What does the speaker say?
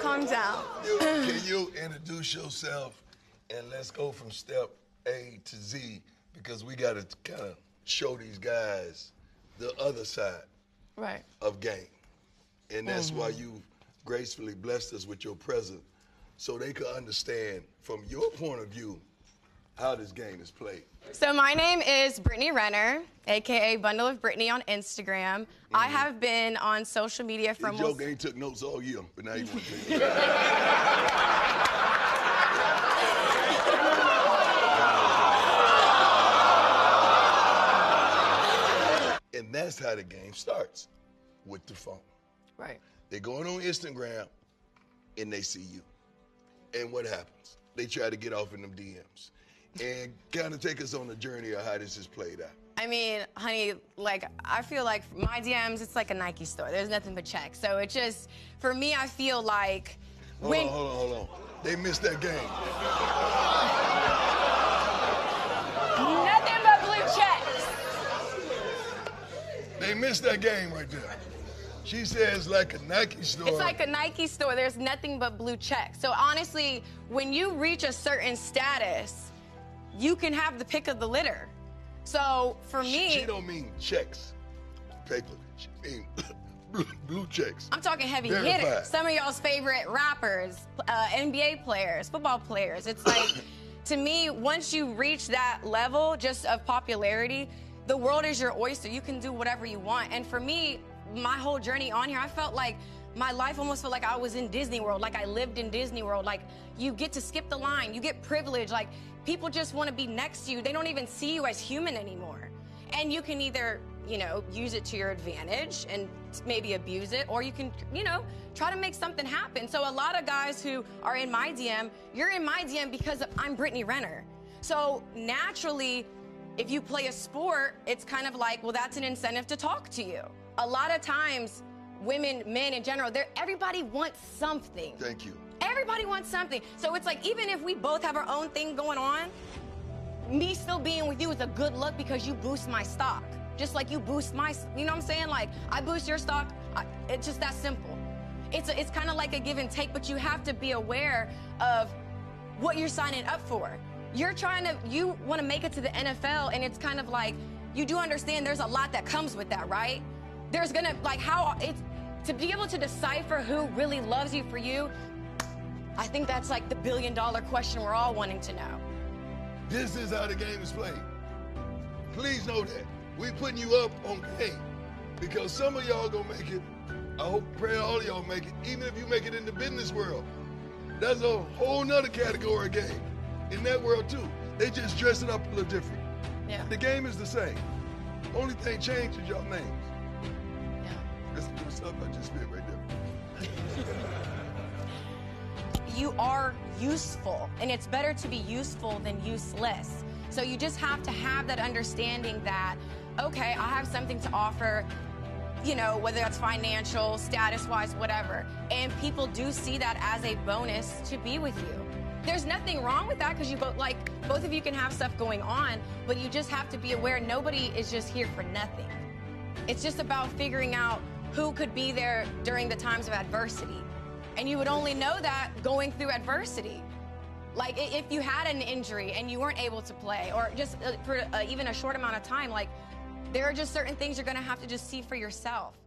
calm down. Can you introduce yourself and let's go from step A to Z because we got to kind of show these guys the other side of game. And that's why you gracefully blessed us with your presence so they could understand from your point of view how this game is played. So my name is Brittany Renner, a.k.a. Bundle of Brittany on Instagram. I have been on social media for almost... Joke ain't took notes all year, but now you want to take And that's how the game starts, with the phone. Right. They're going on Instagram, and they see you. And what happens? They try to get off in them DMs. And kind of take us on the journey of how this is played out. I mean, honey, like, I feel like my DMs, it's like a Nike store. There's nothing but checks. So it just, for me, I feel like Hold on. They missed that game. Nothing but blue checks. They missed that game right there. She says like a Nike store. It's like a Nike store. There's nothing but blue checks. So honestly, when you reach a certain status, you can have the pick of the litter. So for me... She don't mean checks, paper. She mean blue checks. I'm talking heavy Verified. hitters. Some of y'all's favorite rappers, NBA players, football players. It's like, to me, once you reach that level just of popularity, the world is your oyster. You can do whatever you want. And for me, my whole journey on here, I felt like my life almost felt like I was in Disney World, like I lived in Disney World. Like, you get to skip the line, you get privilege. Like, people just want to be next to you. They don't even see you as human anymore. And you can either, you know, use it to your advantage and maybe abuse it, or you can, you know, try to make something happen. So a lot of guys who are in my DM, you're in my DM because I'm Brittany Renner. So naturally, if you play a sport, it's kind of like, well, that's an incentive to talk to you. A lot of times, women, men in general, everybody wants something. Thank you. Everybody wants something. So it's like, even if we both have our own thing going on, me still being with you is a good look because you boost my stock. Just like you boost my, you know what I'm saying? Like, I boost your stock. It's just that simple. It's kind of like a give and take, but you have to be aware of what you're signing up for. You want to make it to the NFL, and it's kind of like, you do understand there's a lot that comes with that, right? There's gonna, like, to be able to decipher who really loves you for you, I think that's like the billion-dollar question we're all wanting to know. This is how the game is played. Please know that. We putting you up on game because some of y'all gonna make it. I hope, pray all of y'all make it, even if you make it in the business world. That's a whole nother category of game. In that world too. They just dress it up a little different. Yeah. The game is the same. Only thing changed is your names. Yeah. That's the good stuff I just spit right there. You are useful, and it's better to be useful than useless. So you just have to have that understanding that, okay, I have something to offer, you know, whether that's financial, status-wise, whatever. And people do see that as a bonus to be with you. There's nothing wrong with that because both of you can have stuff going on, but you just have to be aware nobody is just here for nothing. It's just about figuring out who could be there during the times of adversity. And you would only know that going through adversity. Like, if you had an injury and you weren't able to play, or just for even a short amount of time, like, there are just certain things you're going to have to just see for yourself.